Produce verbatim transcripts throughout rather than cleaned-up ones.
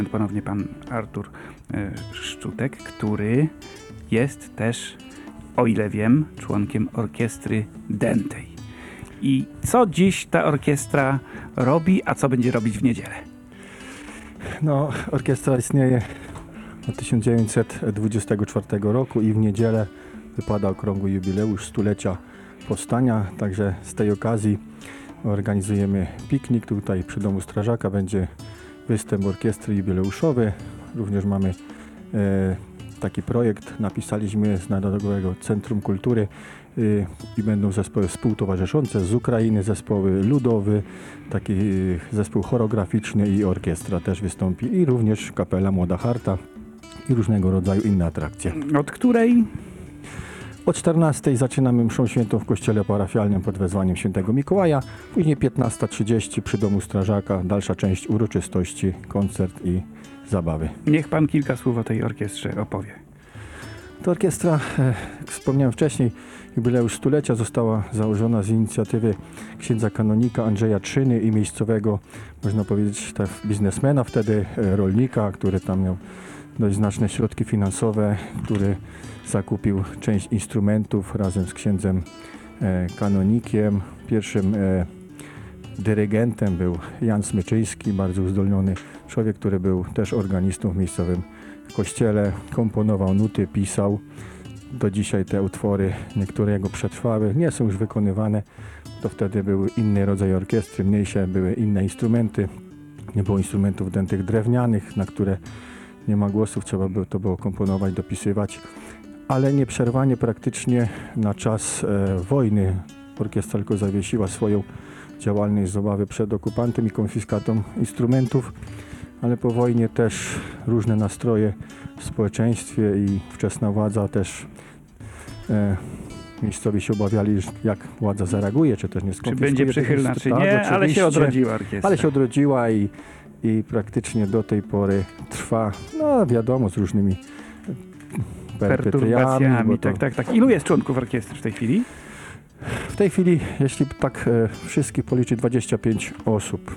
Ponownie pan Artur e, Szczutek, który jest też, o ile wiem, członkiem orkiestry Dętej. I co dziś ta orkiestra robi, a co będzie robić w niedzielę? No, orkiestra istnieje od tysiąc dziewięćset dwudziestego czwartego roku i w niedzielę wypada okrągły jubileusz stulecia powstania, także z tej okazji organizujemy piknik. Tutaj przy Domu Strażaka będzie występ orkiestry jubileuszowy. Również mamy e, taki projekt, napisaliśmy z Narodowego Centrum Kultury y, i będą zespoły współtowarzyszące z Ukrainy, zespoły ludowy, taki y, zespół choreograficzny i orkiestra też wystąpi i również kapela Młoda Harta i różnego rodzaju inne atrakcje. Od której? O czternastej zaczynamy mszą świętą w kościele parafialnym pod wezwaniem świętego Mikołaja, później piętnasta trzydzieści przy Domu Strażaka, dalsza część uroczystości, koncert i zabawy. Niech pan kilka słów o tej orkiestrze opowie. Ta orkiestra, jak wspomniałem wcześniej, jubileusz stulecia została założona z inicjatywy księdza kanonika Andrzeja Trzyny i miejscowego, można powiedzieć, tak, biznesmena wtedy, rolnika, który tam miał dość znaczne środki finansowe, który zakupił część instrumentów razem z księdzem e, kanonikiem. Pierwszym e, dyrygentem był Jan Smyczyński, bardzo uzdolniony człowiek, który był też organistą w miejscowym kościele, komponował nuty, pisał. Do dzisiaj te utwory, niektóre jego przetrwały, nie są już wykonywane. To wtedy był inny rodzaj orkiestry, mniejsze były inne instrumenty. Nie było instrumentów dętych drewnianych, na które nie ma głosów, trzeba było to było komponować, dopisywać. Ale nieprzerwanie praktycznie na czas e, wojny orkiestra tylko zawiesiła swoją działalność z obawy przed okupantem i konfiskatą instrumentów. Ale po wojnie też różne nastroje w społeczeństwie i wczesna władza też e, miejscowi się obawiali, jak władza zareaguje, czy też nie Czy skonfiskuje. będzie przychylna, czy nie, ale się odrodziła orkiestra. Ale się odrodziła i, i praktycznie do tej pory trwa, no wiadomo, z różnymi perturbacjami. To... Tak, tak, tak. Ilu jest członków orkiestry w tej chwili? W tej chwili, jeśli tak e, wszystkich policzy, dwadzieścia pięć osób.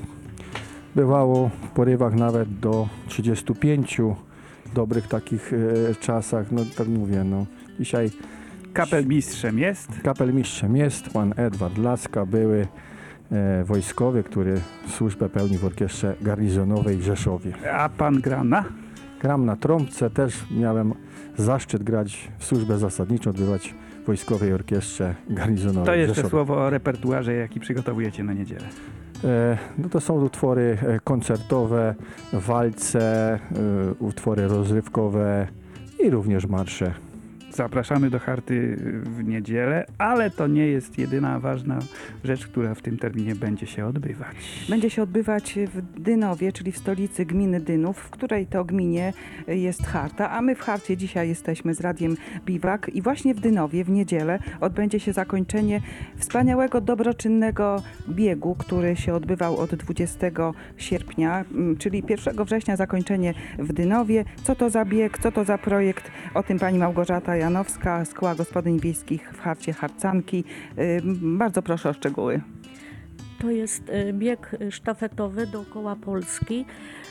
Bywało w porywach nawet do trzydziestu pięciu w dobrych takich e, czasach, no tak mówię, no dzisiaj Kapelmistrzem jest? kapelmistrzem jest pan Edward Laska, były e, wojskowy, który służbę pełni w orkiestrze garnizonowej w Rzeszowie. A pan gra na? Gram na trąbce, też miałem zaszczyt grać w służbę zasadniczą, odbywać w wojskowej orkiestrze garnizonowej To w jeszcze Rzeszowie. słowo o repertuarze, jaki przygotowujecie na niedzielę. E, no to są utwory e, koncertowe, walce, e, utwory rozrywkowe i również marsze. Zapraszamy do Harty w niedzielę, ale to nie jest jedyna ważna rzecz, która w tym terminie będzie się odbywać. Będzie się odbywać w Dynowie, czyli w stolicy gminy Dynów, w której to gminie jest Harta, a my w Harcie dzisiaj jesteśmy z Radiem Biwak i właśnie w Dynowie w niedzielę odbędzie się zakończenie wspaniałego, dobroczynnego biegu, który się odbywał od dwudziestego sierpnia, czyli pierwszego września zakończenie w Dynowie. Co to za bieg, co to za projekt? O tym pani Małgorzata Janowska z Koła Gospodyń Wiejskich w Harcie Harcanki. Bardzo proszę o szczegóły. To jest bieg sztafetowy dookoła Polski.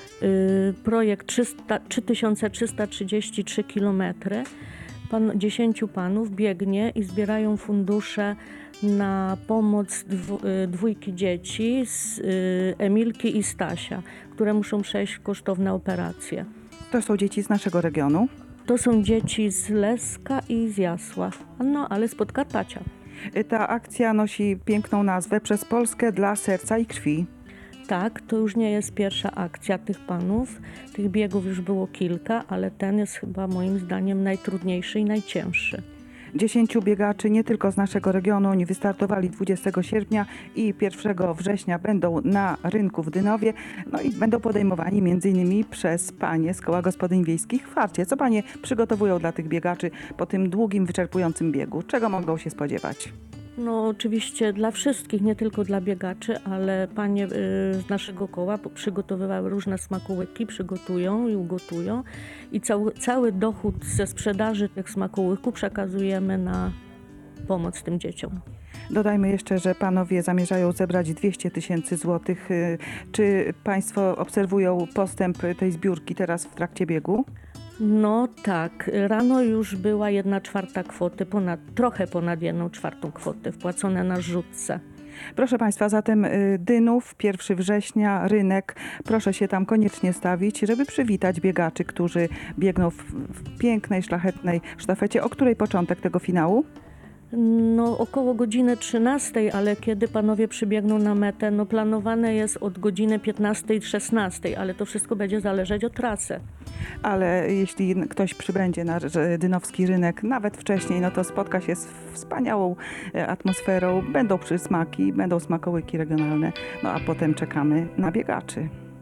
Projekt trzy tysiące trzysta trzydzieści trzy kilometry. Pan, dziesięciu panów biegnie i zbierają fundusze na pomoc dwu, dwójki dzieci, z Emilki i Stasia, które muszą przejść kosztowne operacje. To są dzieci z naszego regionu. To są dzieci z Leska i z Jasła, no ale z Podkarpacia. Ta akcja nosi piękną nazwę Przez Polskę dla serca i krwi. Tak, to już nie jest pierwsza akcja tych panów. Tych biegów już było kilka, ale ten jest chyba moim zdaniem najtrudniejszy i najcięższy. Dziesięciu biegaczy nie tylko z naszego regionu, oni wystartowali dwudziestego sierpnia i pierwszego września będą na rynku w Dynowie, no i będą podejmowani między innymi przez panie z Koła Gospodyń Wiejskich w Harcie. Co panie przygotowują dla tych biegaczy po tym długim, wyczerpującym biegu? Czego mogą się spodziewać? No oczywiście dla wszystkich, nie tylko dla biegaczy, ale panie y, z naszego koła przygotowywały różne smakołyki, przygotują i ugotują i cały, cały dochód ze sprzedaży tych smakołyków przekazujemy na pomóc tym dzieciom. Dodajmy jeszcze, że panowie zamierzają zebrać dwieście tysięcy złotych. Y, Czy państwo obserwują postęp tej zbiórki teraz w trakcie biegu? No tak, rano już była jedna czwarta kwoty, ponad, trochę ponad jedną czwartą kwoty wpłacone na rzutce. Proszę państwa, zatem y, Dynów, pierwszego września, rynek. Proszę się tam koniecznie stawić, żeby przywitać biegaczy, którzy biegną w, w pięknej, szlachetnej sztafecie. O której początek tego finału? No około godziny trzynastej, ale kiedy panowie przybiegną na metę, no planowane jest od godziny piętnastej szesnastej, ale to wszystko będzie zależeć od trasy. Ale jeśli ktoś przybędzie na że- dynowski rynek nawet wcześniej, no to spotka się z wspaniałą e, atmosferą. Będą przysmaki, będą smakołyki regionalne, no a potem czekamy na biegaczy.